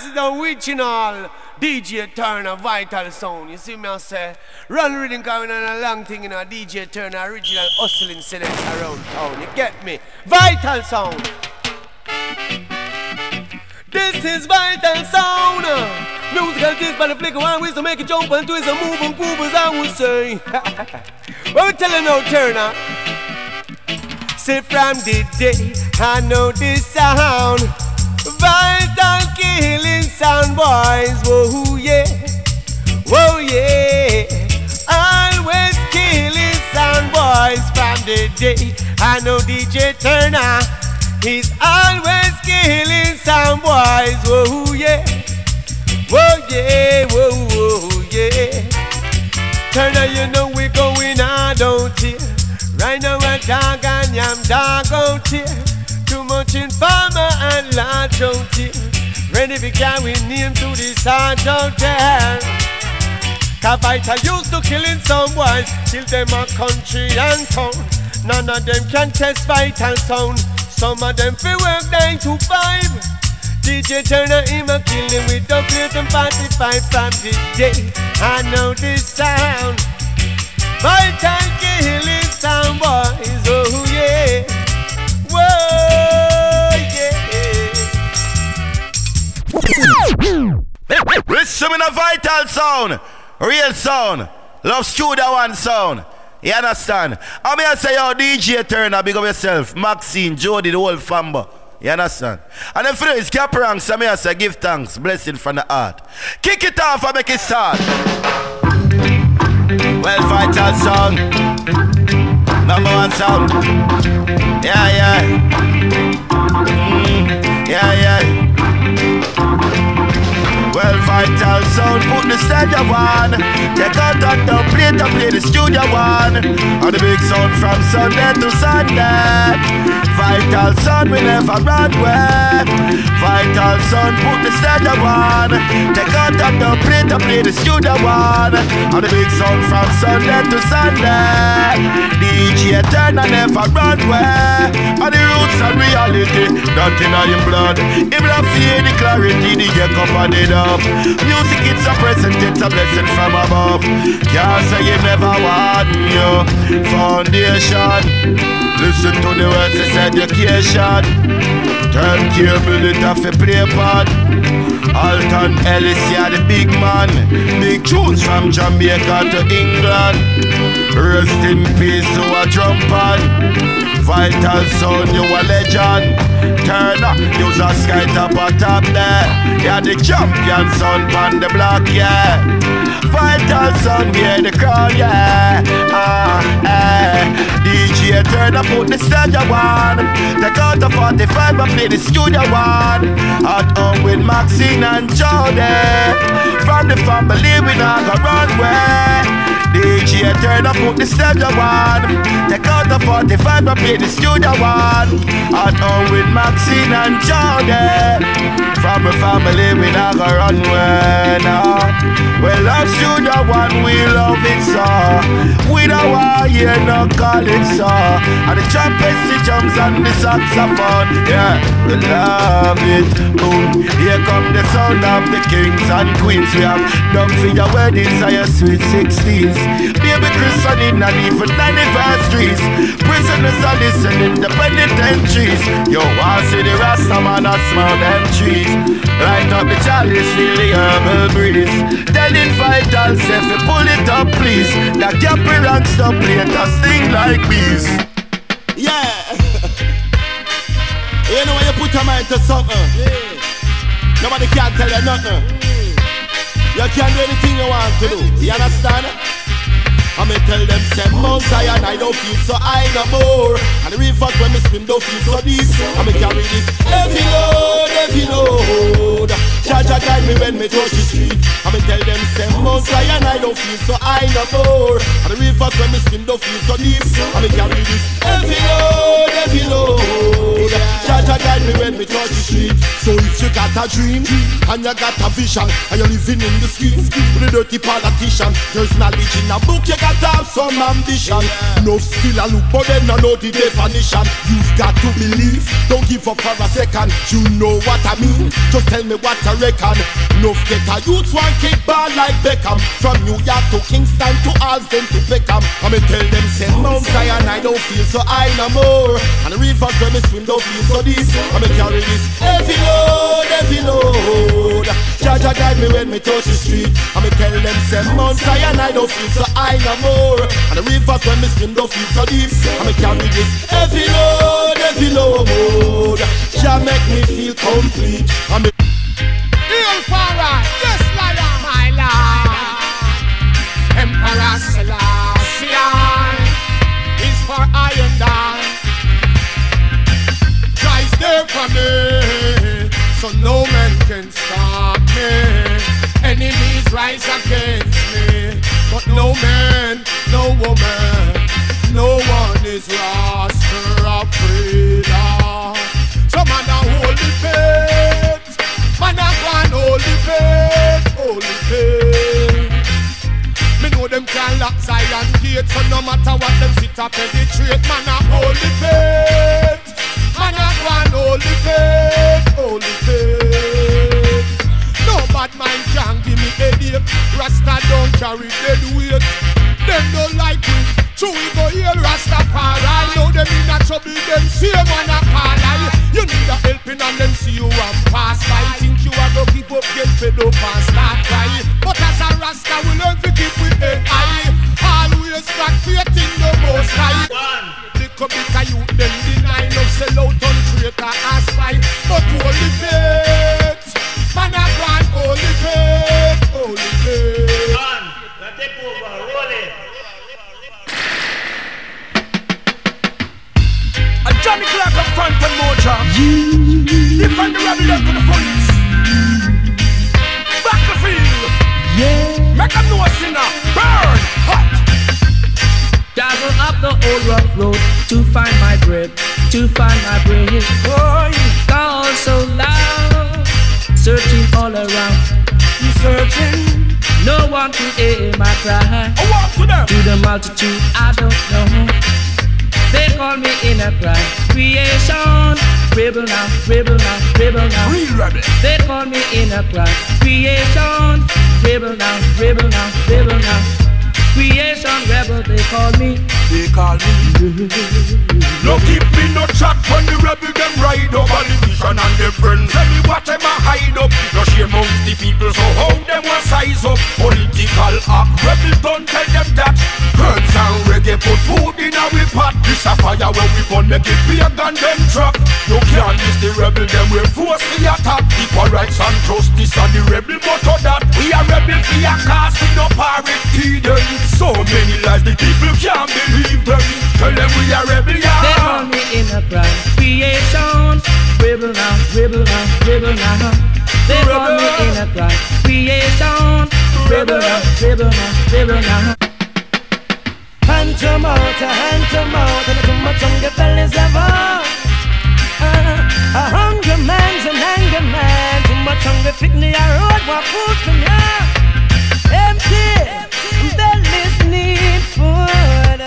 is the original DJ Turner Vital Sound. You see me I say? Run reading coming on a long thing in a DJ Turner original hustling select around town. You get me? Vital Sound. This is Vital Sound. Musical tips by the flicker one ways to make it jump and twist and move and groove as I would say. What we telling now, Turner? Say from the day I know this sound. Vital killing sound boys. Whoa yeah. Whoa yeah. Always killing sound boys from the day I know DJ Turner. He's always killing some boys, whoa yeah, whoa yeah, whoa, whoa yeah. Turner, you know we're going on out here. Right now we're dog and yam dog out here. Too much informer and large out here. Ready to carry name to the sarge out there. Cause Vital used to killing some boys, kill them a country and town. None of them can test Vital Sound. Some of them fi work 9 to 5. DJ Turner him a kill him with the plate and 45 from the day I know this sound. Vital killing sound boys, oh yeah. Whoa yeah. Listen to the Vital Sound, real sound, Love Studio One sound. You understand? I'm here to say, yo, DJ Turner, big up yourself. Maxine, Jody, the whole family. You understand? And then for this, Caparang, so I'm here to say, give thanks, blessing from the heart. Kick it off and make it start. Well, Vital Sound. #1 sound. Yeah, yeah. Yeah, yeah. Well, Vital Sound, put the stage on. Take out that down plate and play the studio one. On the big sound from Sunday to Sunday. Vital Sound, we never run away. Vital Sound, put the stage on. Take out that down plate and play the studio one. On the big sound from Sunday to Sunday. DJ Turner never run away. On the roots and reality, nothing on your blood. Him love fear the clarity, the get up and it up. Music it's a present, it's a blessing from above. Can't say you never want you. Foundation. Listen to the words, it's education. Turntable, it off a play pod. Alton Ellis, yeah, the big man. Big tunes from Jamaica to England. Rest in peace to a drum pan. Vital Sound, you a legend. Turner, use a sky top a top there. Yeah, the champion sound on the block, yeah. Vital Sound, yeah, the crowd, yeah. DJ Turner, put the stage on. Take out the 45 and play the studio one. At home with Maxine and Jody. From the family, we not gonna run away. DJ Turner, put the stage on. Take out the 45 and play the studio one. At home with Maxine and Jody. From the family, we not gonna run away now. We love Studio One, we love it so. We don't want you no call it so. And the trumpets, the drums and the saxophone. Yeah, we love it. Boom, here come the sound of the kings and queens. We have done for your weddings and your sweet 16s. Baby christening and even anniversaries. Prisoners are listening the penitentiaries. You want to see the Rasta man and smell them trees. Light up the chalice, feel the herbal breeze. Telling Vital self to pull it up please. That Capri ranks the plate and sting like bees. Yeah. You know when you put your mind to something, nobody can tell you nothing. You can do anything you want to do. You understand? I'ma tell them, say Mount Zion, I don't feel so high no more. And the rivers when me swim don't feel so deep. I'ma carry this heavy load, heavy load. Jaja guide me when me touch the street. I'ma tell them, say Mount Zion, I don't feel so high no more. And the rivers when me swim don't feel so deep. I'ma carry this heavy load, heavy load. Jaja guide me when me touch the street. So if you got a dream and you got a vision and you're living in the streets with a dirty politician, there's knowledge in a book. You got to have some ambition. No skill and look, but then I know the definition. You've got to believe, don't give up for a second. You know what I mean? Just tell me what I reckon. No get a youth one kick ball like Beckham. From New York to Kingston to Alston to Peckham. I me tell them say Mount Zion I don't feel so high no more. And the rivers where me swim don't feel so deep. I me carry this heavy load, heavy load. Jaja guide me when me touch the street. I me tell them say Mount Zion I don't feel so high no more. And the rivers when me swim don't feel so deep. I me carry this heavy load. Jah make me feel complete. I me Real Farah, yes, liar, my lord. Emperor Selassie is for I and I. Christ there for me, so no man can stop me. Enemies rise against me, but no man, no woman, no one is lost or afraid of. So man, I hold the faith. Man, I want holy faith, holy faith. Me know them can lock Zion gate, so no matter what them sit up penetrate. Man, I holy faith. Man, I want holy faith, holy faith. No bad man can give me headache. Rasta don't carry dead weight. Them don't like me. True, we go hear Rastafari. Know them in a trouble, them see man a call. You need a helping and them see you and pass by. Think you are gonna give up, get fed up and start crying. But as a Rasta, we learn to keep with head high. Always got faith in the Most High. Little bit of you, them deny no sell out on traitor and spy. But holy faith, man a grand holy faith, holy faith. Man, now take over, roll it. Johnny Clark up front and Moja. Defend the rebellion to the police. Battlefield. Yeah. Make them know a sinner. Burn. Hot. Travel up the old rough road to find my bread, to find my bread. Boy. Call so loud, searching all around. You searching. No one to hear my cry. I walk to them. To the multitude I don't know. They call me in a cry. Creation, rebel now, rebel now, rebel now. Real rebel. They call me in a cry. Creation, rebel now, rebel now, rebel now. Creation, rebel, they call me. They call me. No keep me no chat when the rebel them ride up. Politician and their friends tell me what them a hide up. No shame amongst the people, so how them will size up. Political act, rebel don't tell them that. Herbs and reggae put food in our pot. This a fire when we burn make it big and them truck. You can't miss the rebel, them we force the attack. Equal rights and justice and the rebel motto that. We are rebel for your cause, we no pirate Eden. So many lies the people can't believe them. Tell them we are rebel, yeah. They call me in a cry. Creation, rebel now, rebel now, rebel now. They call me in a cry. Creation, rebel now, rebel now, rebel now. Hand to mouth, and too much hunger fellas ever. A hungry man's an angry man. Too much hunger fit me a road, want food from ya. Empty, bellies need food.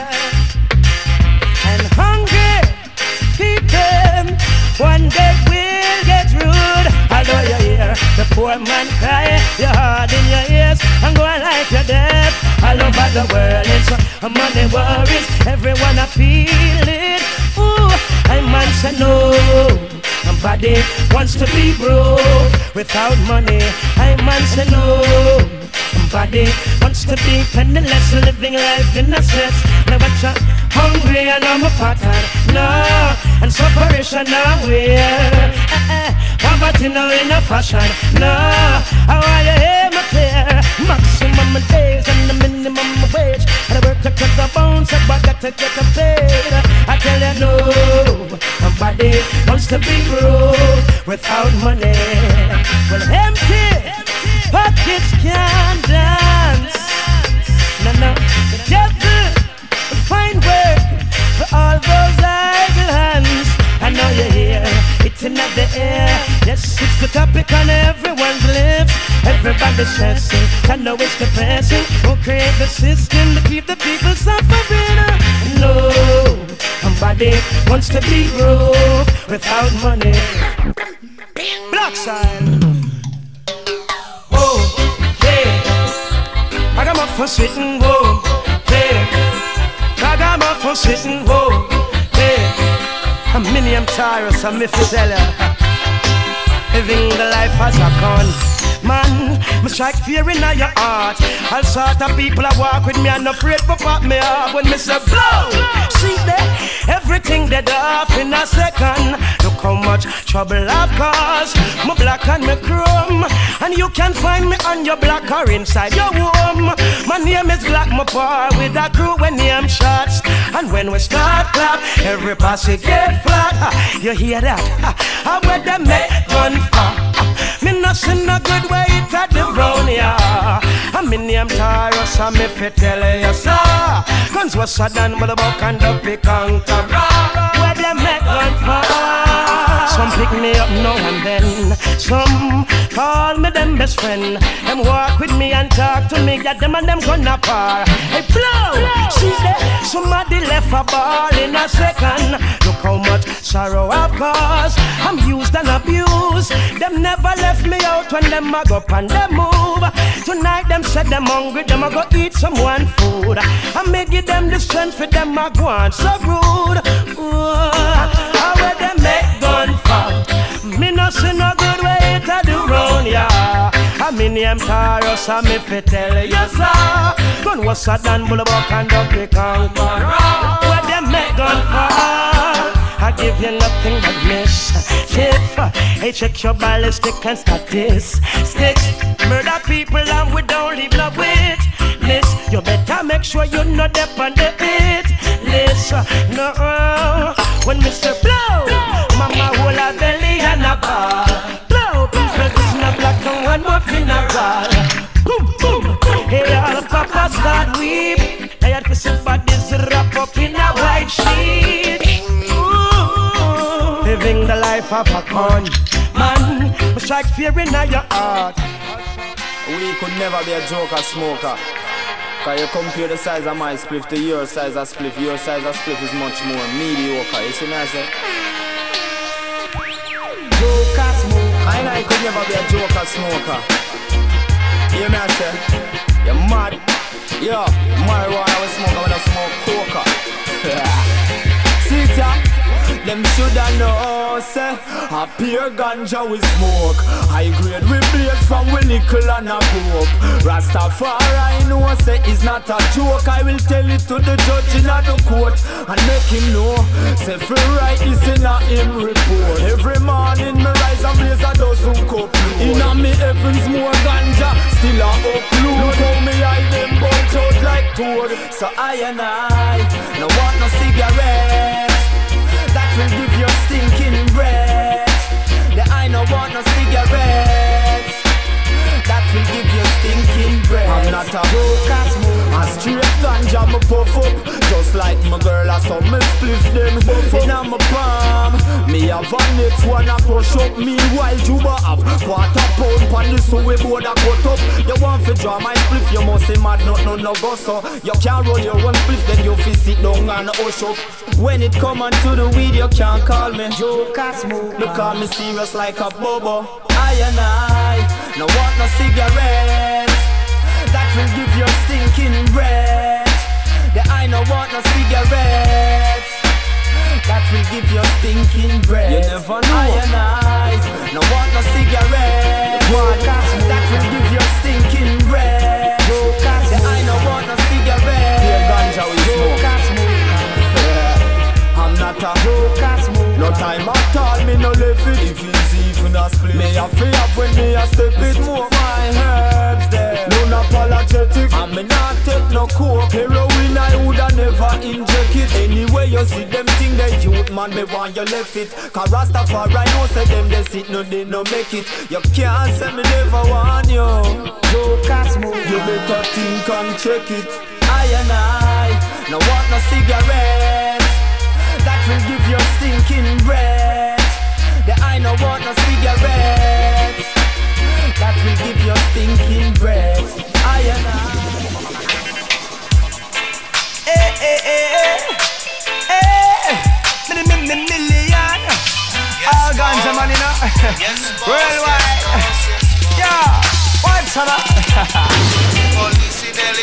And hungry people, one day will get rude. Although you hear the poor man cry, your heart in your ears, and go like you're deaf. All over the world, it's money worries, everyone I feel it. Ooh, I man say no. Somebody wants to be broke without money. I man say no. Somebody wants to be penniless, living life in a stress. Never try hungry and I'm a pattern. No, and sufferation nowhere. Poverty now in a fashion. No, how are you hear me clear? Maximum days and the minimum wage. And I work to the bones, so I got to get paid. I tell you no, somebody wants to be broke without money. Well, empty pockets can't dance. No, the devil will find work for all those idle hands. I know you hear it's in the air. Yes, it's the topic on everyone's lips. Everybody's stressing, I know it's depressing. Who create the system to keep the people suffering? No, somebody wants to be broke without money. Black side. Ragamuffin sitting home, hey. Ragamuffin sitting home, hey. I'm Minium Tyrus, I'm if you tell ya. Living the life as a con. Man, me strike fear in your heart. All sort of people that walk with me and afraid for pop me up when me say blow. See that everything dead off in a second. Look how much trouble I've caused. Me black and me chrome, and you can find me on your block or inside your womb. My name is Black Mopar with a crew when name shots. And when we start clap, every posse get flat. You hear that? I where them make gun for. Me not see no good way it at the brown, yeah. I'm in name Tyrus, I'm if you tell you so. Guns was sudden, but the buck and the pick and where them make gun for. Some pick me up now and then. Some call me them best friend. Them walk with me and talk to me. Yeah, them and them gonna par. Hey, blow! See that? Somebody left a ball in a second. Look how much sorrow I've caused. I'm used and abused. Them never left me out when them a go up and them move. Tonight them said them hungry. Them a go eat someone food. I may give them the strength for them a go on so rude. How will them make gun from? Me no see no good way to do round, yeah. I mean name Tyrus, I'm if you tell you so. Gun was a done, bullbuck and up the conquer. Where them make gun from? I give you nothing but mischief. Hey, check your ballistic and statistics. Murder people and we don't leave no witness. You better make sure you know dep on the hit list. No, when Mr. Blow, mama hold a belly and a ball. Blow, people in a black and one more funeral. Boom, boom. Hey, all papas start weep. They had to see bodies wrap up in a white sheet. Living the life of a con. Man, we strike fear in your heart. We could never be a joker smoker. Cause you compare the size of my spliff to your size of spliff. Your size of spliff is much more mediocre. You see me I say? Joker smoker. I could never be a joker smoker. Hear me I say? You're mad. Yo, marijuana we smoke when I smoke coca. See ya? Them shoulda know, say, a pure ganja we smoke. High grade we blaze from we nickel and a coke. Rastafari know, say, it's not a joke. I will tell it to the judge in the court and make him know, say, free right is in a him report. Every morning me rise and blaze a dozen cup load. Inna me heavens more ganja, still a upload. Look how me hide them bunch out like toad. So I and I, no want no cigarette that will give you stinking breath. The I no want no cigarettes that will give you stinking breath. I'm not a broker smoker. A straight ganja me puff up, just like my girl I saw me spliff them inna my palm. Me have a next one a push up. Meanwhile Juba have quarter pound pan this so we both a cut up. You want to draw my spliff, you must say mad no go so. You can't roll your one spliff, then you fi sit down and hush up. When it come on to the weed, you can't call me joker smoker. Look at me serious like a bobo. I and I no want no cigarettes that will give you stinking breath. The I no want no cigarettes that will give you stinking breath. You never know. I and I no want no cigarettes that will give you stinking breath. The I no want no cigarettes. Here ganja we smoke. I'm not a joker smoker. No time at all, me no left it. If it's even a split, me a free up when me a step it. Smoke my herbs there, non-apologetic. And me not take no coke. Heroin I woulda never inject it. Anyway you see them thing they youth man, me want you left it. Cause Rastafari know say them they sit no they no make it. You can't say me never want you. Joker smoker. You better think and check it. I and I no want no cigarettes that will give you stinking breath. The I no want no cigarettes that will give you stinking breath. I and I. Million. All ganja money now. Worldwide. Yeah. What's up? Police in LA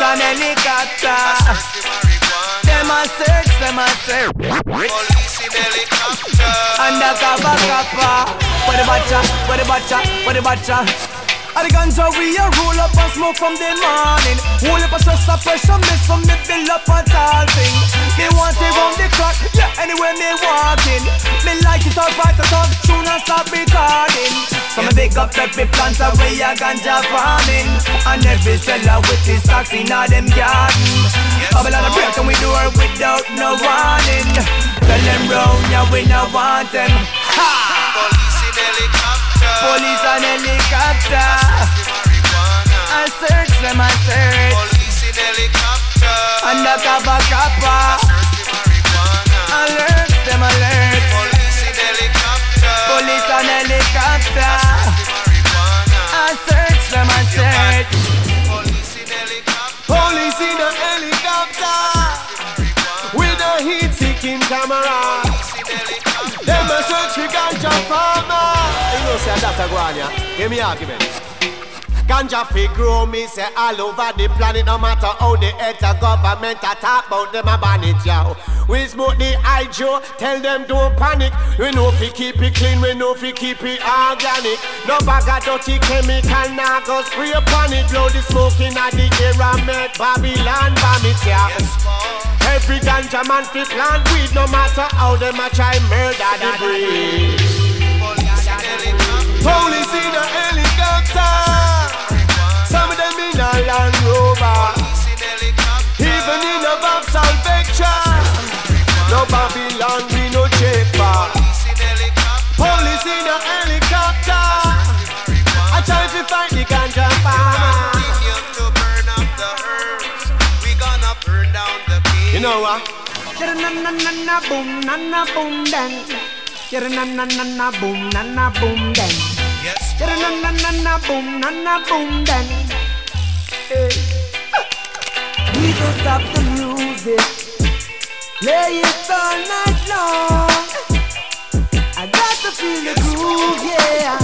and helicopter. Them a search, them a search. Police in helicopter. Undercover copper. Where the batcha, where the batcha, where the batcha. And the ganja we a roll up and smoke from the morning. Hold up a stress of pressure, miss some me build up a tall thing. They want it round the clock, yeah, anywhere me walking. Me like it all right, I talk tune and stop recording. So me pick up every plant away a ganja farming. And every seller with his stocks in all them garden. Babylon a break and we do it without no warning. Tell them round, yeah, we no want them. Ha! Police in helicopter. Police and helicopter. I search them, I search. Police in helicopter. Undercover copper. Alert them, alert. Police in helicopter. Police and helicopter. I search them, I search. Police in helicopter. Police in a helicopter with a heat-seeking camera. Them a search for ganja farmer. You know say that a go on ya. Give me argument. Ganja fi grow me say all over the planet. No matter how the head of government a talk about them a ban it yo. We smoke the hydro, tell them don't panic. We know fi keep it clean, we know fi keep it organic. No bag of dirty chemical, nah go spray upon it. Blow the smoke in a the air and make Babylon bomb it yeah. Every ganja man fi plant weed, no matter how them a try murder the breed. Police in a helicopter, some of them in a Land Rover, even in a Vauxhall Vectra. No Babylon, we no cheaper. Police in a helicopter, I try to fight the ganja farmer. You know what? Na boom, na boom, then. Na boom, na boom, then. Yes. Na boom, na boom, then. We don't stop the music, play it all night long. I got to feel the groove, yeah.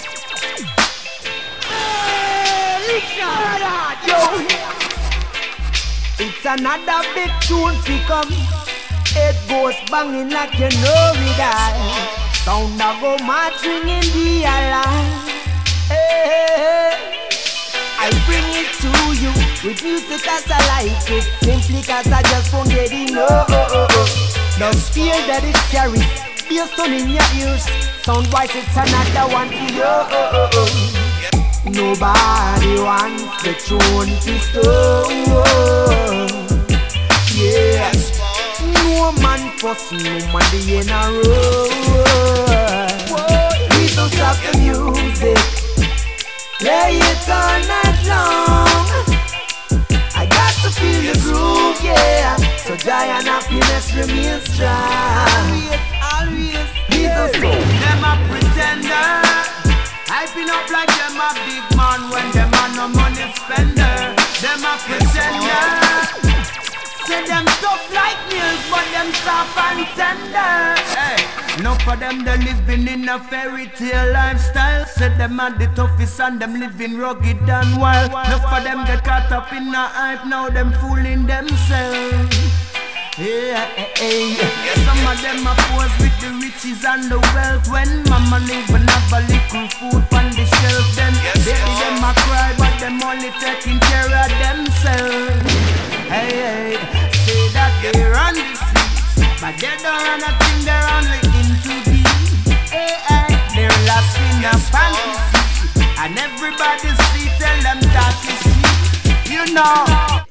Yo, it's another big tune fi come. It goes banging like you know we die. Sound a go marching in the alarm. Hey. I bring it to you with music as I like it, simply cause I just won't get enough. The fear that it carries, based on in your ears. Sound-wise it's another one for you. Nobody wants the tune to stone. Yeah, no man fuss, no man the in a row. Please don't stop the music, play it all night long. I got to feel the groove, yeah. So joy and happiness remain strong. Always. Please don't stop. Them a pretender, hyping up like them a big man when them a no money spender. Them a pretender, say them tough like nails but them soft and tender. Hey. Enough of them they living in a fairy tale lifestyle. Say them are the toughest and them living rugged and wild. Enough of them get caught up in a hype, now them fooling themselves. Yeah, some of them are pose with the riches and the wealth. When mama even have a little food on the shelf, then baby them a cry but them only taking care of themselves. Hey, say that they run the streets, but they don't run a thing, they're only into the they're lost in a fantasy, and everybody see tell them that is cheap, you know.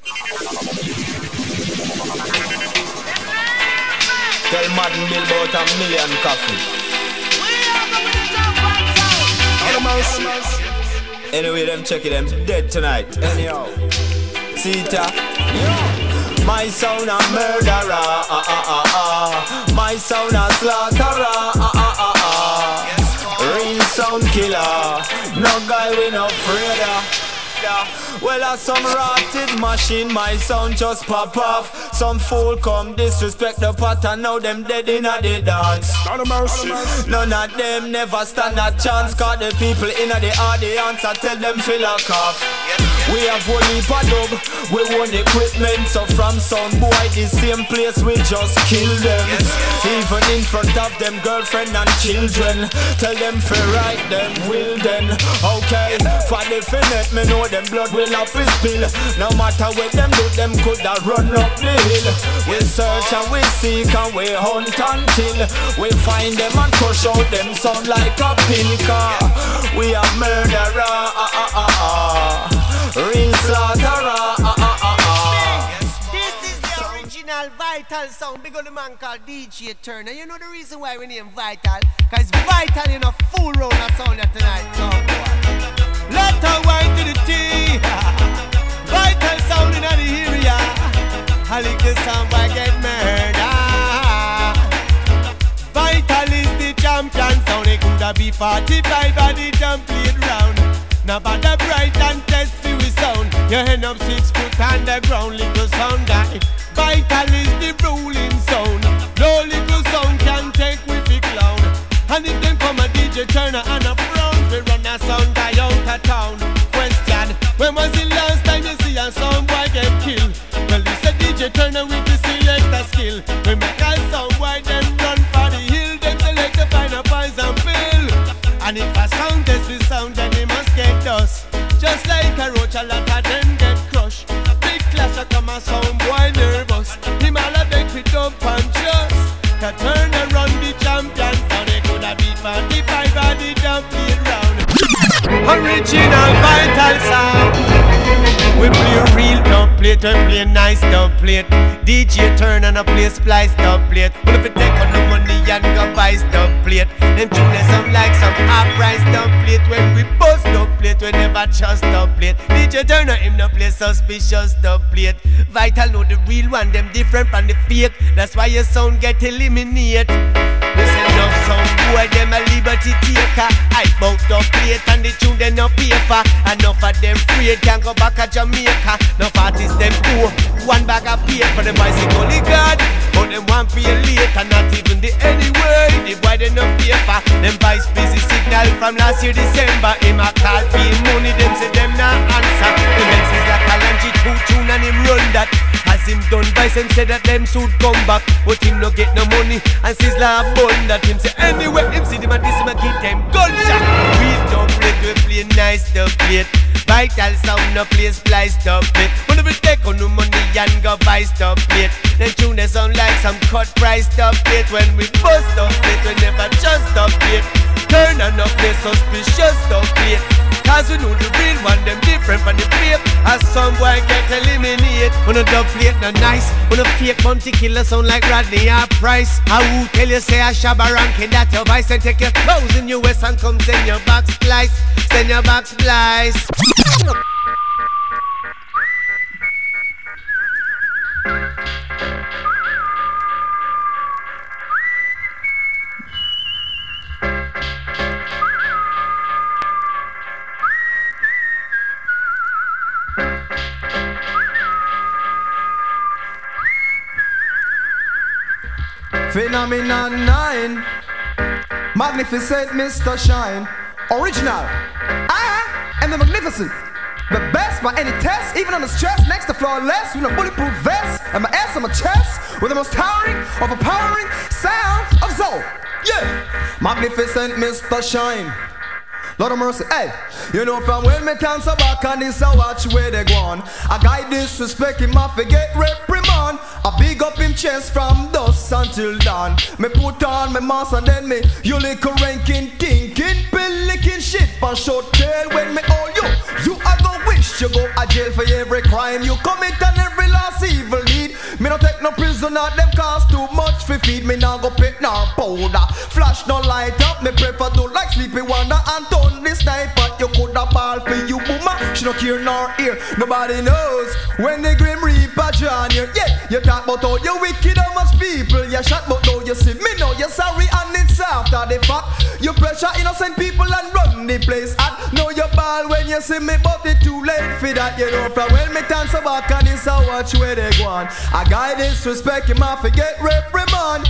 Tell Madden Bill about a million coffee. Anyway, them check it, them dead tonight. Anyhow, see ya. My sound a murderer, my sound a slaughterer, real sound killer. No guy we no afraid of. Well, as some rotted machine, my sound just pop off. Some fool come disrespect the pattern, now them dead in the dance. None of them never stand a chance, cause the people in the audience I tell them fill a cough. We have one heap of dub, we own equipment, so from sound boy the same place we just kill them. Even in front of them girlfriend and children, tell them fi right them will then. Okay, for the finite me know them blood will have to spill. No matter what them do, them coulda run up the hill. We search and we seek and we hunt until we find them and crush out them sound like a pill. We are murderer, real slaughterer. This is the original Vital sound. Big on the man called DJ Turner. You know the reason why we name Vital? Cause Vital in a full round of sound tonight. So, let her wine to the tea. Vital sound in the area. I like the sound boy get murdered. Vital is the champion sound. It coulda be 45 by the jump played round. Now but the bright and test for we sound. You end up 6 foot underground, little sound guy. Vital is the ruling sound. No little sound can take with the clown. And if them come a DJ Turner and a frown, we run a sound guy out of town. Question, when was the last time you see a sound boy get killed? Well, it's a DJ Turner with the selector skill. We make a sound boy them run for the hill. Them select the find a poison pill. And if a sound test with sound, then they must get dust. Just like a roach, a lot of them get crushed. Big clash, a come a sound boy nervous. Him all a beg with up and just to turn around the champion. So they coulda beat 45 at the jump played round. Original Vital sound. We play real dub plate, we play nice dub plate. DJ Turn and a play splice dub plate. Well, if you take on the money and go buy dub plate, them tune some like some half-price dub plate. When we bust dub plate, we never trust dub plate. DJ Turner him no play suspicious dub plate. Vital know the real one, them different from the fake. That's why your sound get eliminated. Listen enough sound boy, them a liberty taker. I bout dub plate and the tune they no pay for. Enough of them afraid can't go back to Jamaica. No artists them poor, one bag of paper. The boys say only God, but them want pay late and not even the anyway. The boy they no pay for. Them boys busy signal from last year December. Him a call for money, them say them not answer. The men says like a Lanchi 2 tune and him run that. As him done vice and said that them should come back, but him no get no money and Sizzla bun that. Him say anyway him see them and this him a give them gunshot. We don't play, we play nice dub plate. Vital sound no play splice dub plate. When we take on no money and go buy dub plate, then tune they sound like some cut price dub plate. When we bust dub plate, we never just dub plate. Turn and no play suspicious dub plate. Cause we know the real one, them different from the fake. As some boy get eliminated. When a dub plate no nice, when a fake bounty killer sound like Rodney or Price. How who tell you say a Shabba ranking that your vice and take your clothes in US and come send your back splice. Send your back splice. Phenomenon 9, magnificent Mr. Shine. Original, I am the magnificent, the best by any test, even on the stress, next to flawless, with a bulletproof vest, and my ass on my chest, with the most towering, overpowering sound of soul. Yeah, magnificent Mr. Shine. Lord of mercy, hey, you know from when me can so back and this I watch where they gone. A guy disrespect him, I forget reprimand. I big up him chest from dusk until dawn. Me put on my mask and then me, you little ranking, thinking, pill licking shit, and short tail when me hold you. You are gonna wish you go a jail for every crime you commit and every last evil deed. Me no take no prisoner, them cost too much for feed. Me now go pick nor powder, flash no light up. Me prefer do like Sleepy Wonder and turn this night. But you coulda ball for you woman, she no care nor ear. Nobody knows when the Grim Reaper join you. Yeah, you talk about how you wicked, how much people you shot, but now you see me know you're sorry and it's after the fact. You pressure innocent people and run the place. And know your bad ball when you see me, but it's too late for that, you know. From when me dance back and this I watch where they go on. A guy disrespect him, I forget reprimand.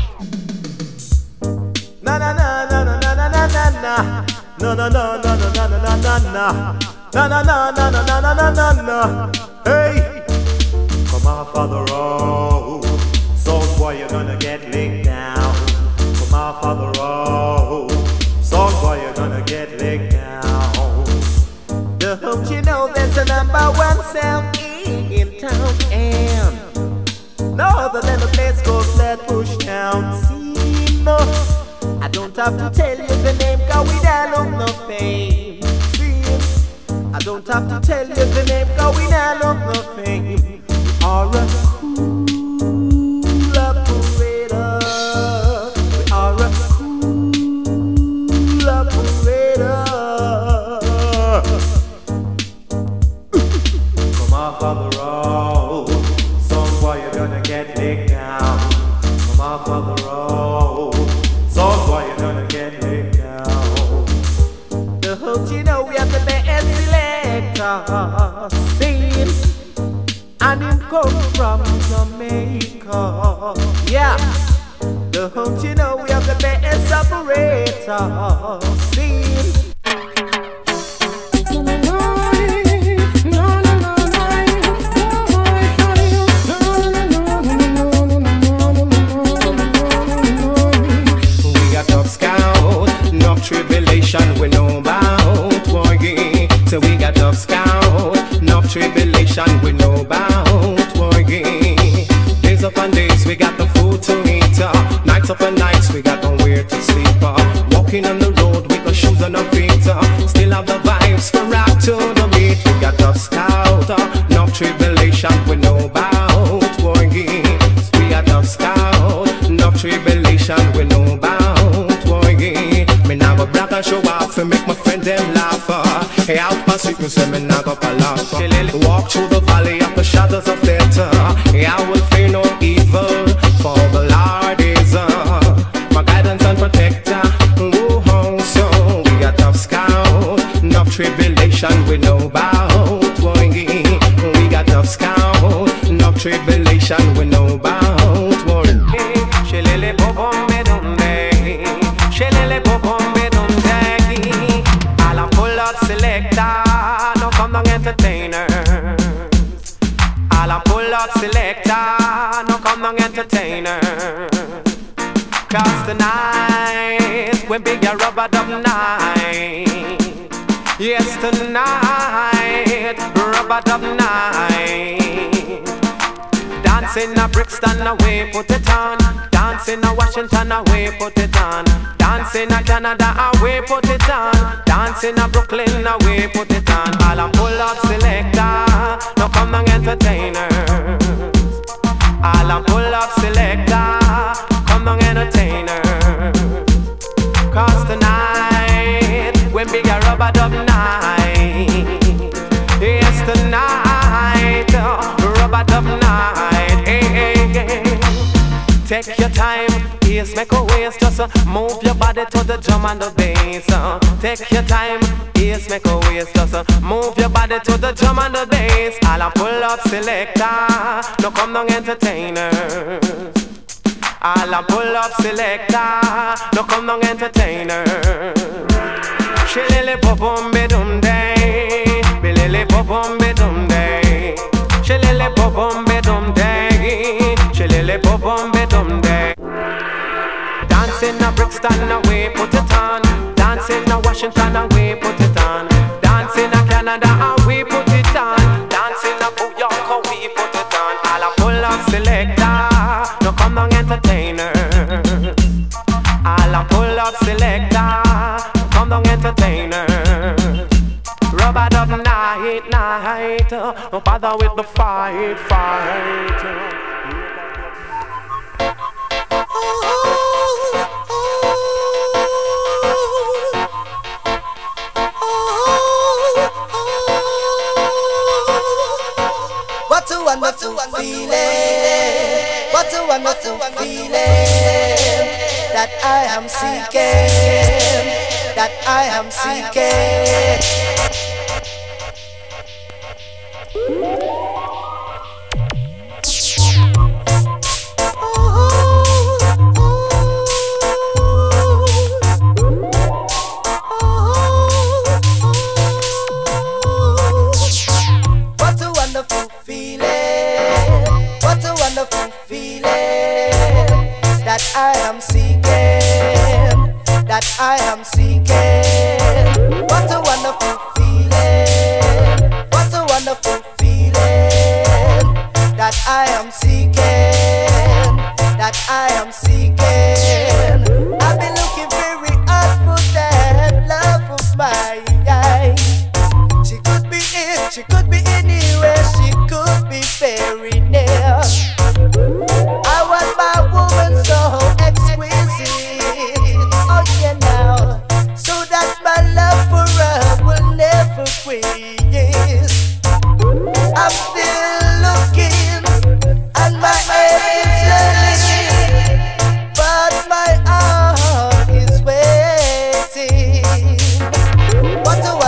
Na na na na na na na na na. No no no no no no no no no no. Na na na na na na na na na. Hey, come off of the road, so boy you're gonna get licked down. Come off of the road, so boy you're gonna get licked down. Don't you know there's a #1 sound in town and no other than the place called Flatbush Town. See, no, I don't have to tell you the name, cause we don't know no fame. See, I don't have to tell you the name, cause we don't know no fame. We are a cool operator. We are a cool operator. Come off of the road, some boy you're gonna get licked down. Come off of the road, some boy you're gonna get licked down. Don't you know we have the best selector scene, and him come from Jamaica. Yeah. Don't you know we have the best operator scene. Tribulation we know about, boy. So we got tough scout. Enough tribulation we know about, boy. Days upon days we got the food to eat. Nights upon nights we got nowhere to sleep. Walking on the road with the shoes on our feet. Still have the vibes for rock to the beat. We got tough scout. Enough tribulation we know about, boy. We got tough scout. Enough tribulation we know about, boy. Me now go black and show off and make my friend them laugh. Hey, out my street, me say me now go laugh. Walk through the valley of the shadows of death. Hey, I will fear no evil, for the Lord is my guidance and protector. Whoa, so we got tough scout, enough tribulation we know about. We got tough scout, enough tribulation we know about. Shelele bobom bedumbe, shelele bobom. Selector, no come down entertainers. All I pull up selector, no come down entertainers. Cause tonight, we big a rubber dub night. Yes, tonight, rubber dub night. Dancing a Brixton away, put it on. Dancing a Washington away, put it on. Dancing a Canada away, put it on. Dancing a Brooklyn away, put it on. All I'm pull up selector, no come down entertainers. All I'm pull up selector, come down entertainers. Cause tonight, when big a rubber dub night. Yes, tonight, rubber dub night. Hey, hey, hey. Take your time, yes, make a waist, just move your body to the drum and the bass. Take your time, yes, make a waist, just move your body to the drum and the bass. All I pull up selector, no come down entertainers. All I pull up selector, no come down entertainers. Shilele popom bedum day, bilele popom bedum day. Shilele popom bedum day, shilele popom bedum day. Dancing a Brixton away, put it on. Dancing a Washington away, put it on. Dancing a Canada away, put it on. Dancing a New York away, put it on. All I pull up selector, no come down entertainers. All I pull up selector, no come down entertainers. Rubber dub night, night, no bother with the fight, fight. What a wonderful feeling, what a wonderful feeling that I am seeking, that I am seeking.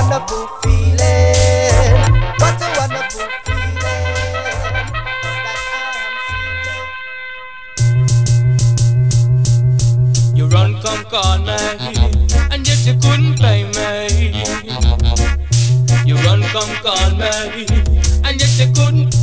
wonderful feeling. What a wonderful feeling that I am. You run, come call me, and yet you couldn't pay me. You run, come call me, and yet you couldn't.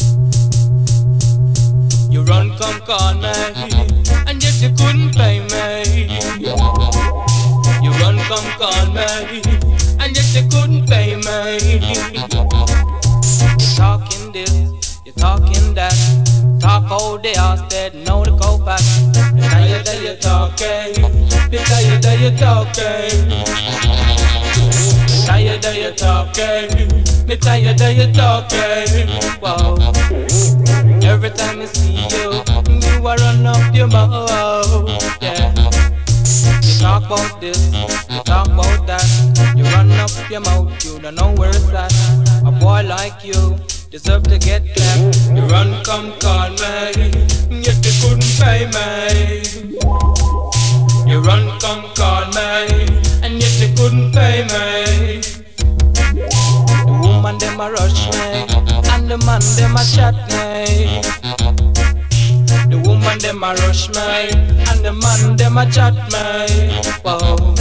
You run, come call me, and yet you couldn't pay me. You run, come call me, and yet you couldn't pay me. You're talking this, you're talking that. Talk all day, I said no to go back. Me tired of you talking, me tired of you talking. Me tired of you talking, me tired of you talking. Wow. Every time I see you, you are run up your mouth. Yeah. You talk about this, you talk about that. You run up your mouth, you don't know where it's at. A boy like you deserve to get clapped. You run, come call me, yet you couldn't pay me. You run, come call me, and yet you couldn't pay me. The woman them a rush me, and the man them a chat me. The woman them a rush me, and the man them a chat me. Whoa.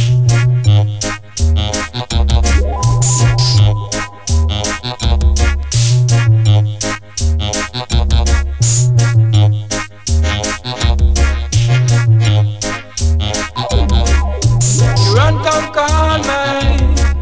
You run, come call me,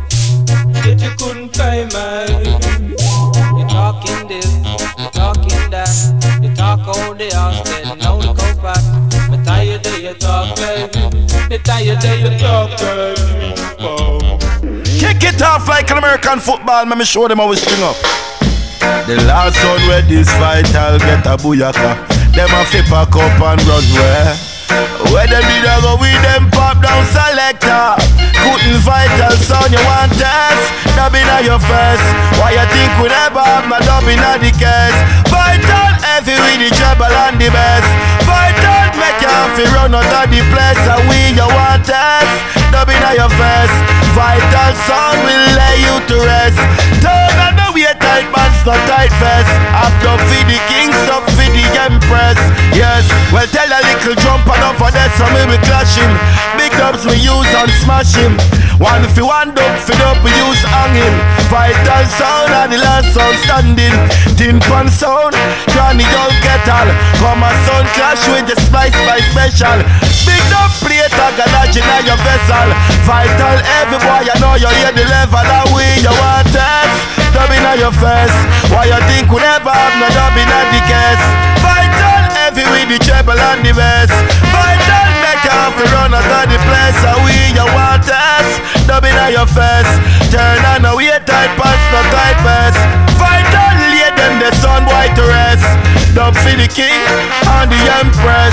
yet you couldn't pay me. You talking this, you talking that. You talk all day, I said no to go back. Me tired of you talking, me tired of you talking. Oh. Kick it off like an American football, let me show them how we string up. The last one where this vital get a booyaka. Them a flip a cup and run where them did a go with them pop down selector. Couldn't vital sound you want test. Dub inna your face. Why you think we never have my dub inna the case? Vital heavy with the treble and the bass. Vital make you have to run out of the place. And we you want test. Dub inna your face. Vital sound will lay you to rest. Turn on the way tight pants, not tight vest. Act up for the king, up for the empress. Yes, well tell a little jump and up for that, so me we clash him. Big dubs we use and smash him. One if you want dub, fit up we use hanging. Vital sound and the last sound standing. Tin pan sound, Johnny Young kettle. Come a sound clash with the spice by special. Big dub plate a garage in your vessel. Vital every boy you know you hear the level that way you want test. Dub inna your face. Why you think we never have no dub inna the case? Vital heavy with the treble and the bass. Vital make you have to run out of the place. And we you want test. Dub inna your face. Turn on the way tight pants, no tight vest. Vital lay them the sun boy to rest. Dub for the king and the empress.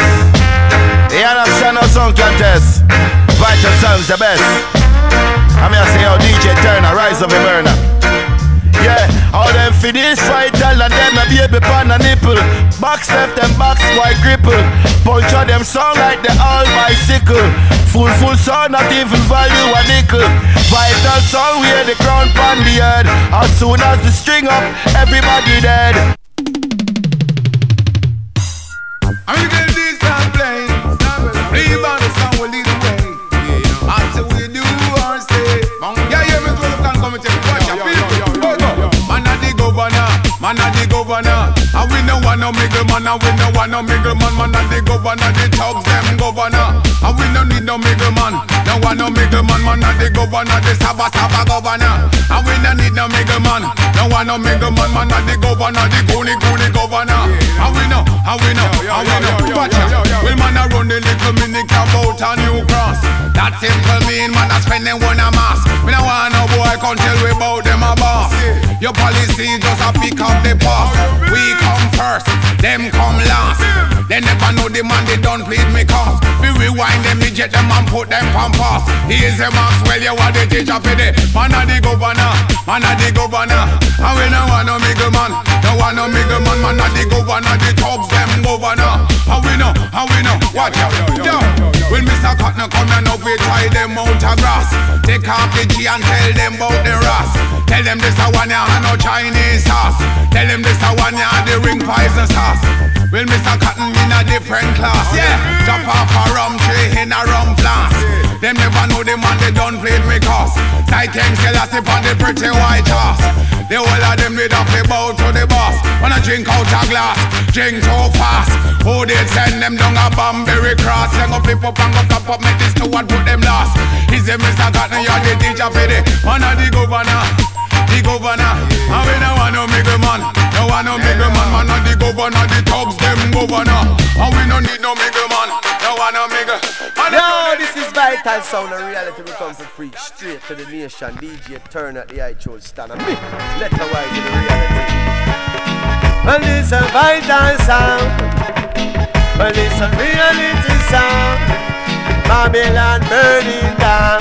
You understand how song contest? Vital sounds the best. I'm here say how DJ Turner rise of a burner. Yeah, all them for this vital and them a baby pan a nipple. Box left them box white cripple. Punch on them sound like the all bicycle. Full sound not even value a nickel. Vital sound we hear the crown pan the head. As soon as the string up, everybody dead. I'm gonna do some playing. Rebound the sound will lead the way. After we do our say. Yeah, me to the can come and take watch your people. Man a the governor. And we no want no middleman. And we no want no middleman. Man a the governor. The thugs them governor. And we no need no middleman. No want no middleman. Man a the governor. The Saba governor. And we no need no middleman. No want no middleman. Man a the governor. The Goonie governor. And we know. Watch out. Well man a run the little mini cab out a New Cross. That simple mean man a spending one a mass. Me no want no boy come tell we about them a boss. Your policy just a pick up the boss. We come first, them come last. They never know the man they don't plead me cause. We rewind them, eject them and put them on pass. Here's a Maxwell, you are the teacher for the man a the governor. And we no want no middleman. No want no middleman, man a the governor. The thugs them governor. How we know, watch out, yo. When Mr. Cotton come and up, we try them out of grass. Take off the G and tell them about the ras. Tell them this a one ya and no Chinese sauce. Tell them this a one ya and the ring pies and sauce. Well, Mr. Cotton in a different class, yeah. Drop off a rum tray in a rum flask. Them never know the man they done played me cause. Tight King Selassie on the pretty white horse. The whole of them did off the bow to the boss. Wanna drink out a glass, drink too fast. Who did send them down a Banbury cross? Sing up, flip up and go top up, make this to what put them last. He's a Mr. Cotton, you're the teacher for the one of the governor. The governor, and we don't want no bigger man. No want no bigger man, man of the governor. The thugs them governor, and we don't need no bigger man. No want no bigger. Yo, this is Vital Sound and reality. We come to preach straight to the nation. DJ Turner at the iTunes stand and me. Let her wide to the reality. Well, this a Vital Sound. Well, this a reality sound. Babylon burning down.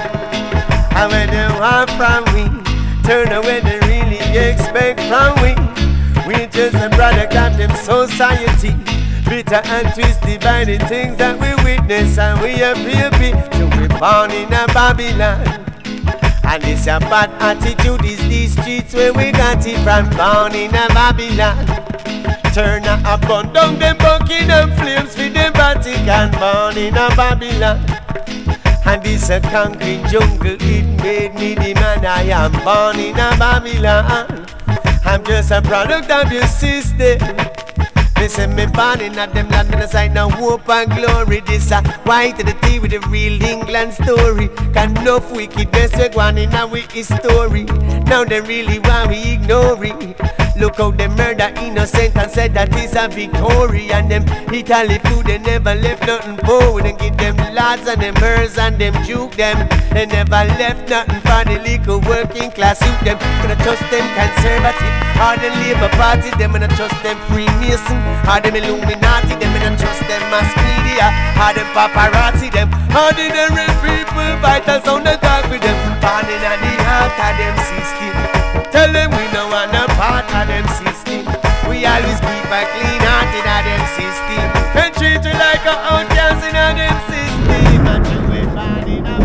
And when they want from we, turn away they really expect from we. We just a product of them society. Bitter and twisted by the things that we witness, and we are baby till we born in a Babylon. And this a bad attitude is these streets where we got it from, born in a Babylon. Turn a burn down them Buckingham flames for the Vatican, born in a Babylon. And this a concrete jungle, it made me the man I am, born in a Babylon. I'm just a product of your system. Listen, me born in a them land and aside no hope and glory. This a white to the tea with the real England story. Can enough wickedness we go on in our history. Now they really want we ignore it. Look how they murder innocent and said that is a victory. And them Italy food, they never left nothing poor. They give them lads and them hers and them juke them. They never left nothing for the little working class youth. Them gonna trust them conservative or the Labour Party. Them gonna trust them Freemason or them Illuminati. Them gonna trust them mass media or them paparazzi. Them ordinary people, Vital Sound they talk with them. Born in the heart of them system. Tell them we don't want no part of them system. We always keep a clean heart in a them system. And treat you like a outcast in a them system. And you will born in a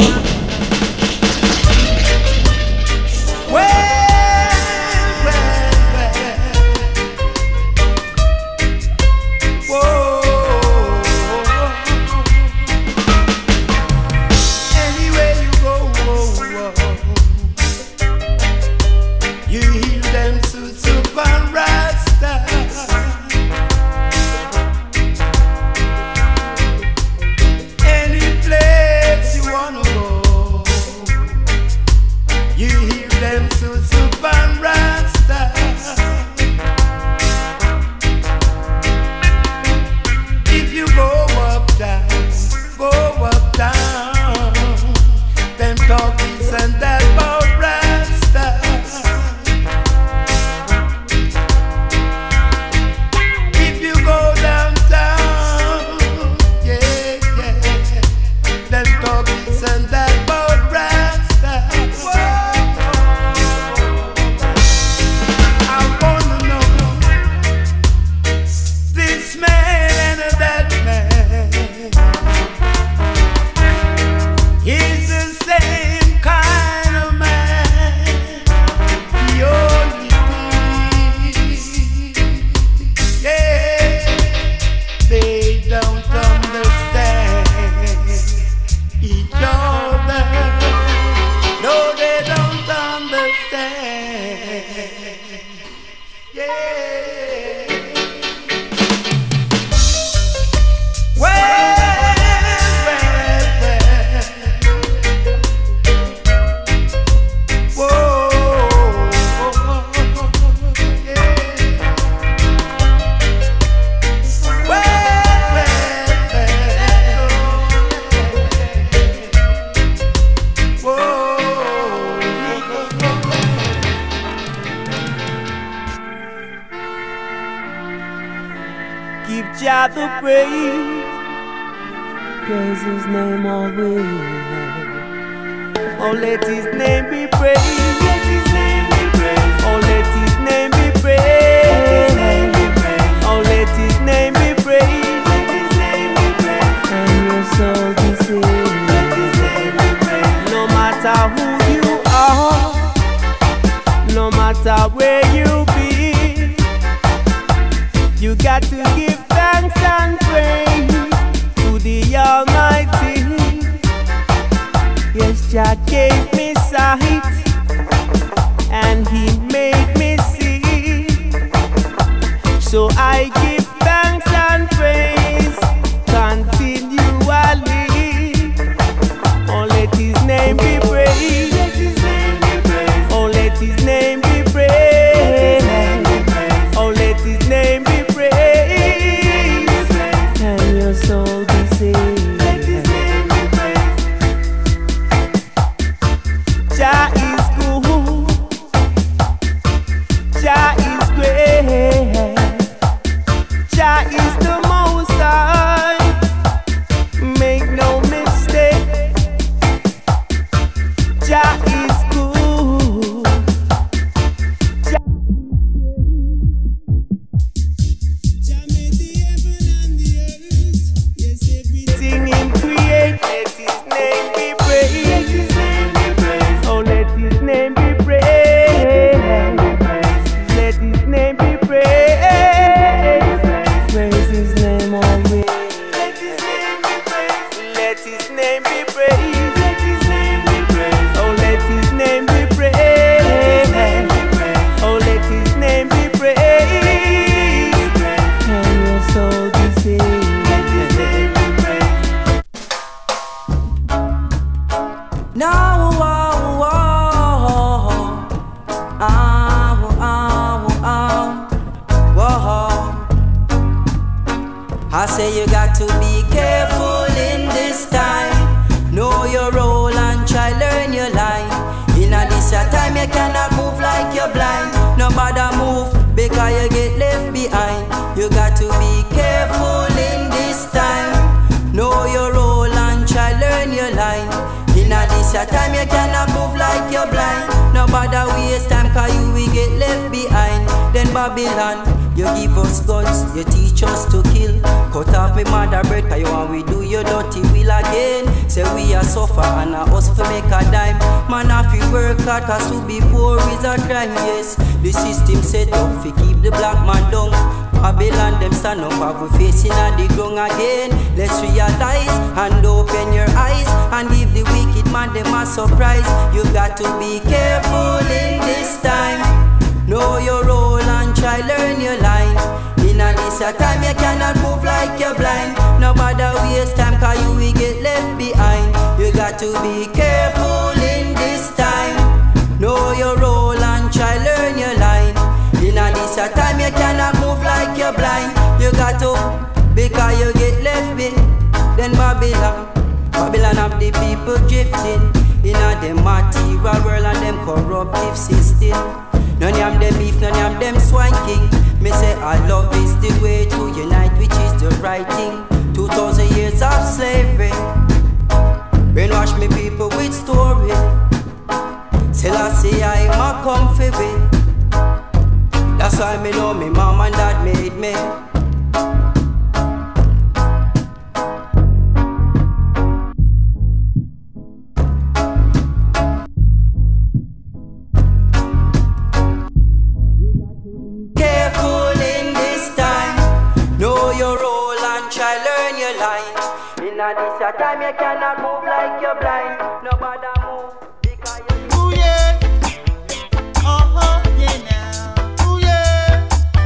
Jah the praise, praise His name always. Oh, let His name be praised, let His name be praised. Oh, let His name be praised, oh, let His name be praised. are where you be. You got to give thanks and praise to the Almighty. Yes, Jah gave me sight and He made me see. So I give thanks and praise continually. Oh, let His name be praised. Oh, let His name be praised. Oh, let His name be praised. And your soul be saved. Jah is good. Jah is great. Jah is the Most High. Make no mistake. Jah is good. Jah made the heaven and the earth. Yes, everything Him create. Let His name be praised. Oh, let His name be praised. Let His name be praised. Praise His name always. Let His name be praised. Let His name be praised. Let His name be praised. Oh, let His name be praised. Oh, let His name be praised. And your soul be saved. Let His name be praised. Now, I say you got to be careful in this time. Know your role and try learn your line. In a this time you cannot move like you're blind. No matter move because you get left behind. You got to be careful in this time. Know your role and try learn your line. In a this time you cannot move like you're blind. No matter waste time cause you will get left behind. Then Babylon, you give us guns, you teach us to kill. Cut off me mother bread, cause you want we do your dirty will again. Say we are suffer and us for make a dime. Man if we work hard, cause to be poor is a crime, yes. The system set up to keep the black man down. Babylon them stand up, have we facing at the ground again. Let's realize and open your eyes and give the wicked man them a surprise. You got to be careful in this time. Know your role and try learn your line. In a this time you cannot move like you're blind. No bother waste time cause you will get left behind. You got to be careful in this time. Know your role and try learn your line. In a this time you cannot move like you're blind. You got to because you get left behind. Then Babylon have the people drifting in a them material world and them corruptive system. None of them beef, none of them swanking. Me say our love is the way to unite, which is the right thing. 2,000 years of slavery brainwash me people with story. Till I say I'm a comfy way. That's why me know me mom and dad made me. In a this time you cannot move like you're blind. No matter move because you. Ooh yeah, yeah now. Ooh yeah,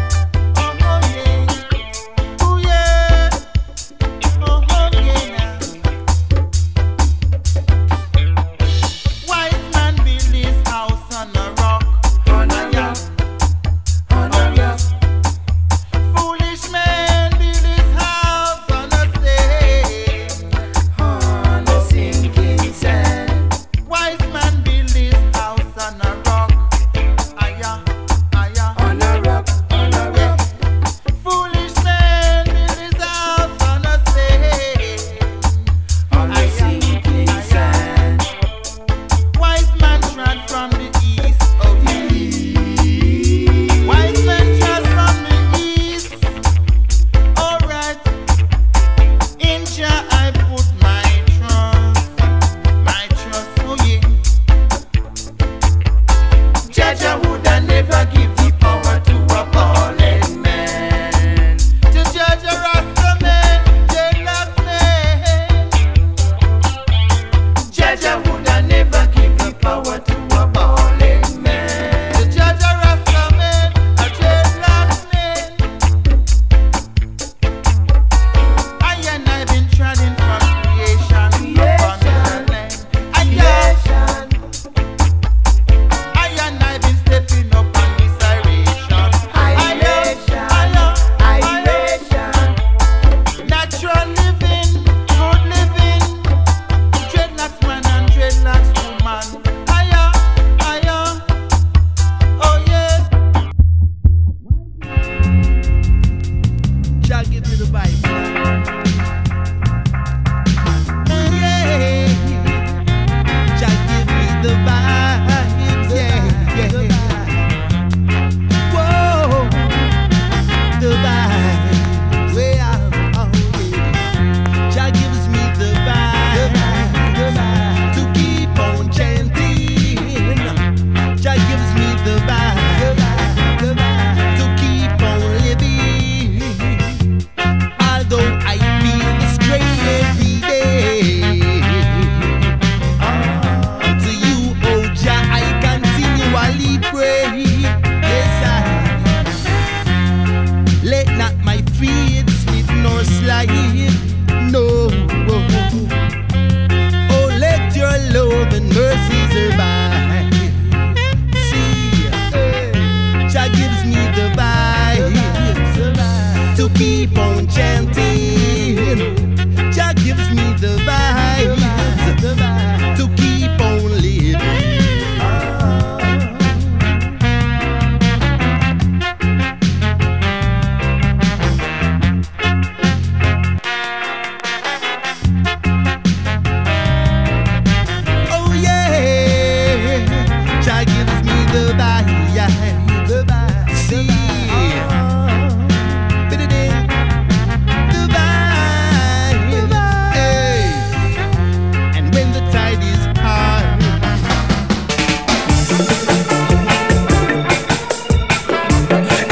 yeah. Ooh yeah, yeah now. Wise man build his house on a rock, on a rock, on a rock. Foolish man build his house on a sand, on a sinking sand.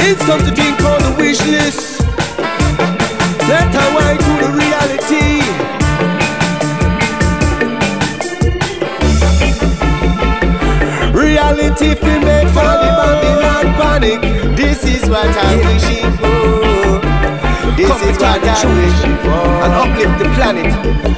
It's come to think on the wish list. Let her wine to the reality. Reality fi make for the Babylon panic. This is what I'm wishing for. This is what I'm wishing for. And uplift the planet.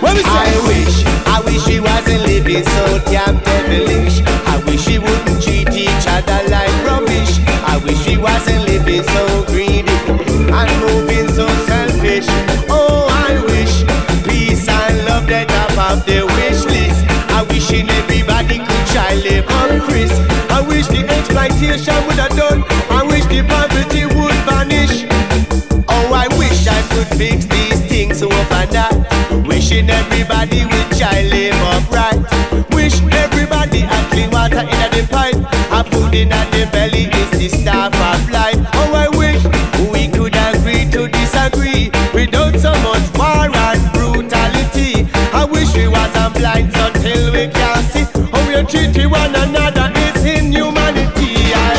I wish we wasn't living so damn devilish. I wish we wouldn't treat each other like rubbish. I wish we wasn't living so greedy and moving so selfish. Oh, I wish peace and love the top of the wish list. I wish everybody could try live on Chris. I wish the exploitation would have done. I wish the poverty would vanish. Oh, I wish I could fix these things overnight. Wishing everybody would try live upright. Wish everybody had clean water in the pipe. A food in the belly is the staff of life. Oh, I wish we could agree to disagree without so much war and brutality. I wish we wasn't blind until we can see how we treat one another. It's inhumanity.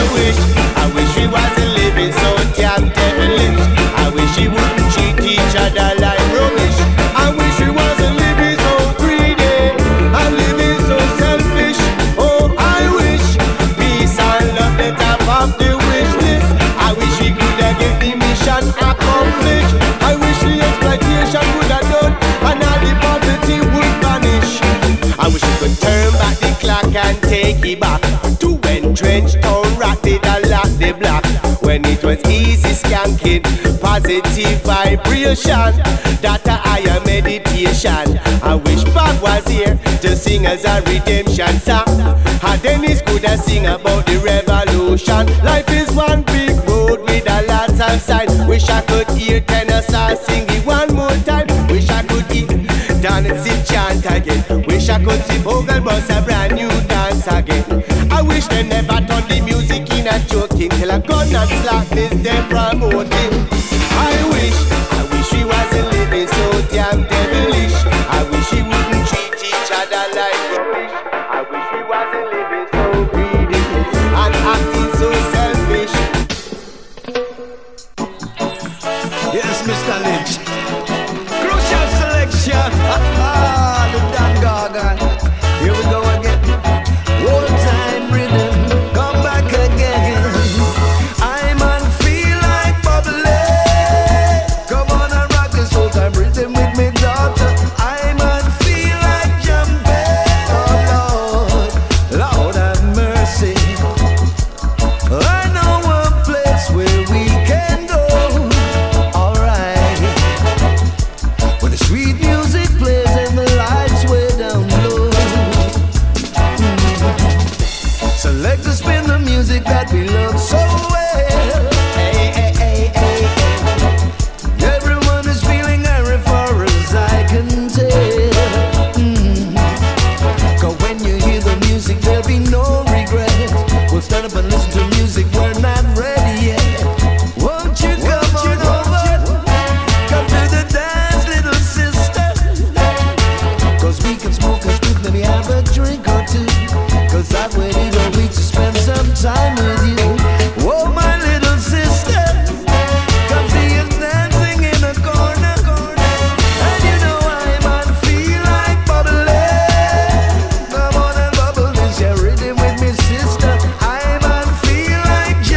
I wish we wasn't living so damn devilish. I wish we wouldn't treat each other like rubbish. I wish we wasn't living so greedy and living so selfish. Oh, I wish peace and love the top of the wish list. I wish we could have get the mission accomplished. I wish the exploitation would have done and all the poverty would vanish. I wish we could turn back the clock and take it back to when Trench Town Rat did a lock the block. When it was easy skanking, positive vibration, that a higher meditation. I wish Bob was here to sing as a redemption song. And Dennis could have sing about the revolution. Life is one big road with a lot of signs. Wish I could hear tenor sing it one more time. Wish I could hear Donaldson chant again. Wish I could see Bogle bust a brand new dance again. I wish they never turned the music in a joking till a gun and slackness they promoting. I wish we wasn't living so damn devilish. I wish we wouldn't treat each other like rubbish. I wish we wasn't living so greedy and acting so selfish. Yes, Mr. Lynch. Crucial selection. The Dan Gargan. Here we go again. Old time rhythm, come back again. I man feel like bubbling. Come on and rock this old time rhythm with me daughter. I man feel like jumping. Oh Lord, Lord have mercy. I know a place where we can go. Alright, where the sweet music plays and the lights way down low. Select to spin the music that we love so well. Hey, hey, hey, hey, hey. Everyone is feeling airy far as I can tell. Cause when you hear the music there'll be no regret. We'll stand up and listen to music, we're not ready yet. Won't you come on over? Come to the dance, little sister. Cause we can smoke a spliff, maybe have a drink or two. Cause I've waited a week to spend some time with you. Oh, my little sister, come see us dancing in a corner. And you know I man feel like bubbling. Come on and bubble this, yeah, rhythm with me, sister. I man feel like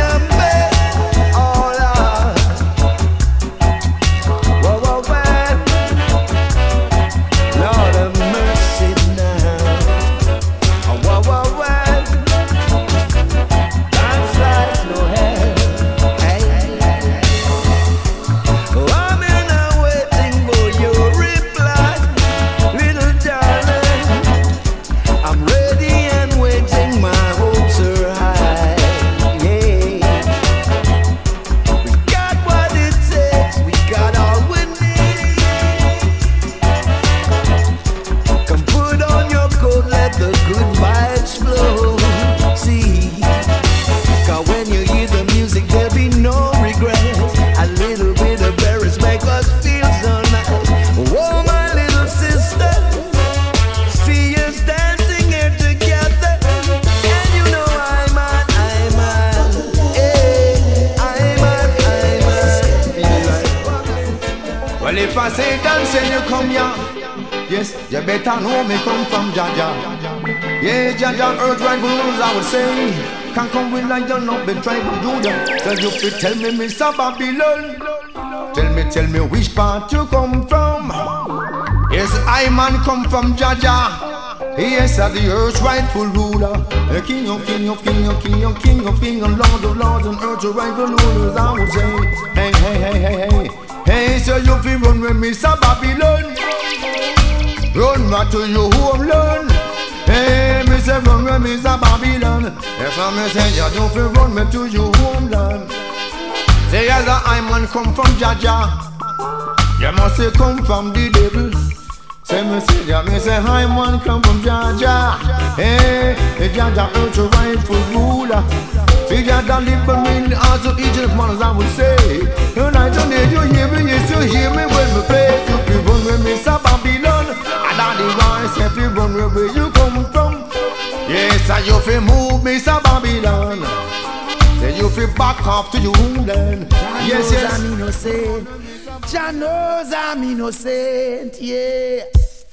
say dance and you come here. Yes, you better know me come from Jaja. Yeah, Jaja, earth right rules, I would say. Can't come with like you're not been trying to do that. Cause you could tell me, Mr. Babylon. Tell me which part you come from. Yes, I man come from Jaja. Yes, as the earth's rightful ruler. The king of king of king of king of king of king and lord of lords and earth's rightful rulers, I would say. Hey, hey, hey, hey, hey. Hey, so you feel run with Mr. Babylon. Run back to your homeland. Hey, me say run with Mr. Babylon. Yes, I me say you don't feel run me to your homeland. Say as I man come from Jaja, you must say come from the devil. Say me say ya, me say I man come from Jaja. Hey, Jaja earth a rightful ruler. See Jaja liberate as of Egypt man as I would say. Tonight and day you hear me, yes you hear me when me play. You feel run with Mr. Babylon. And on the rise, if you run where you come from. Yes, and you feel move Mr. Babylon. Say you feel back off to your homeland. Yes, yes. I'm innocent. Jah knows I'm innocent. Yeah.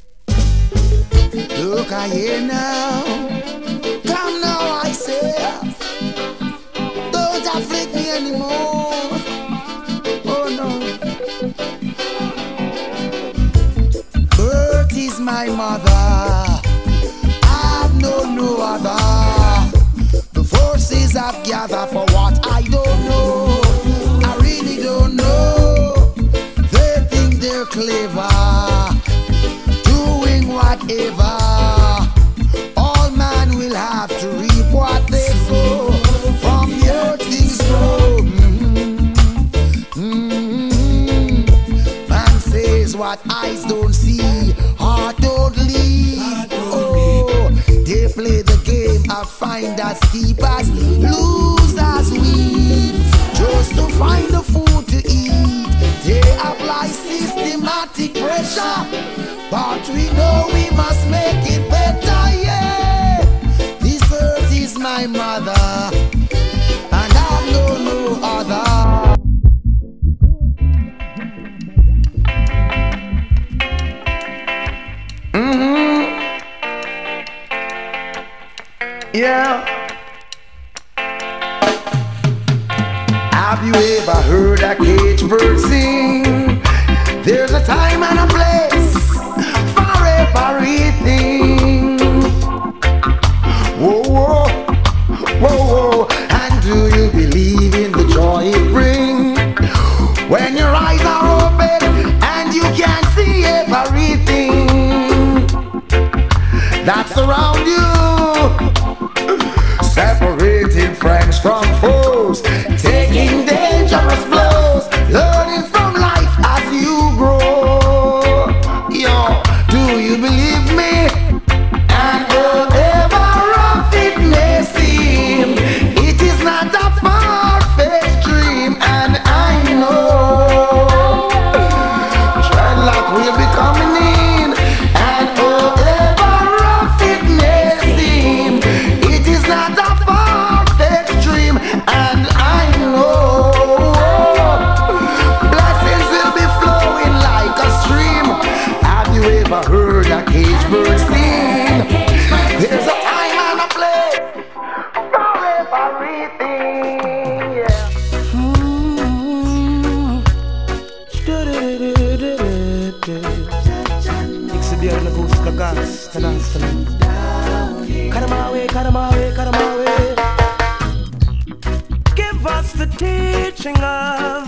Look I here now. Come now, I say. Don't afflict me anymore. Oh no. Earth is my mother. I've known no other. Forces I've gathered for what I don't know. I really don't know. They think they're clever, doing whatever. All man will have to reap what they sow. From the earth things grow. Man says what eyes don't see, heart don't lead. Oh, they play the game of finders, keepers, losers weep. Just to find the food to eat, they apply systematic pressure. But we know we must make it better, yeah. This earth is my mother, and I know no other. Yeah. Have you ever heard a cage bird sing? There's a time and a place for everything. Whoa, whoa, whoa, whoa. And do you believe in the joy it brings? When your eyes are open and you can see everything that's around you. Separating friends from foes, taking dangerous blows, learning from life as you grow. Yo, do you believe me? And whatever rough it may seem, it is not a far-fetched dream. And I know dreadlock will be coming in. And whatever rough it may seem, it is not a far-fetched dream. And I know blessings will be flowing like a stream. Have you ever heard a cage bird sing? There's a time and a place for everything, yeah. Give us the teaching of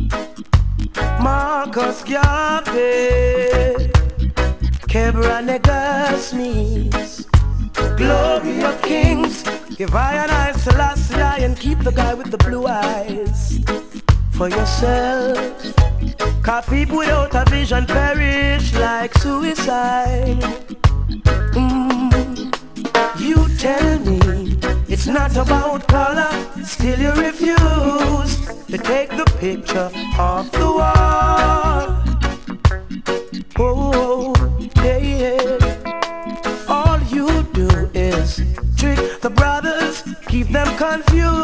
Marcus Garvey. Kebra Negus means glory of kings. Give I and I Selassie and keep the guy with the blue eyes for yourself. Cause people without a vision perish like suicide. You tell me it's not about color, still you refuse to take the picture off the wall. Oh, yeah, yeah. All you do is trick the brothers, keep them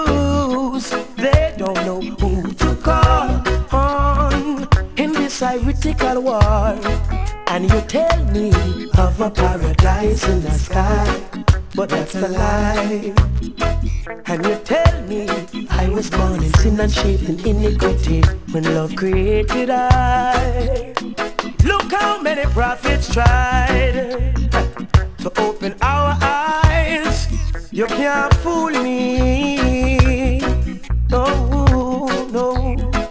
confused. They don't know who to call on. In this side we political war. And you tell me of a paradise in the sky, but that's a lie. And you tell me I was born in sin and shaped in iniquity when love created I. Look how many prophets tried to open our eyes. You can't fool me. No, no.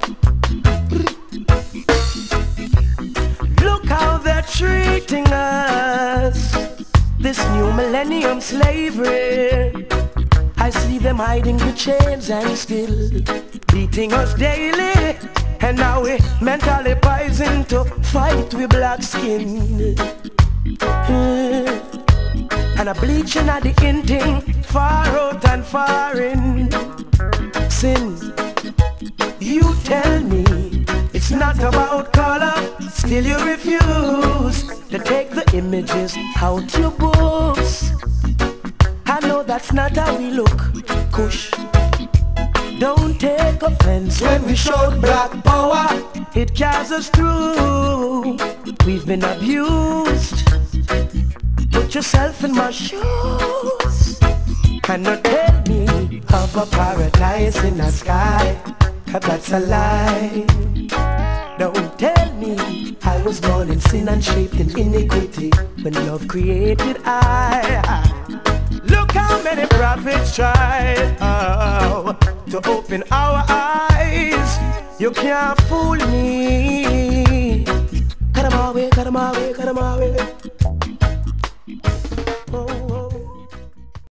Look how they're treating us. This new millennium slavery. I see them hiding the chains and still beating us daily. And now we mentally poisoned to fight with black skin. And a bleaching at the ending, far out and far in. Sin, you tell me it's not about color, still you refuse to take the images out your books. I know that's not how we look, Kush. Don't take offense when we shout black power. It carries us through. We've been abused. Put yourself in my shoes and not tell me of a paradise in the sky, 'cause that's a lie. Don't tell me I was born in sin and shaped in iniquity when love created I. Look how many prophets tried to open our eyes. You can't fool me. Cut 'em away, cut 'em away.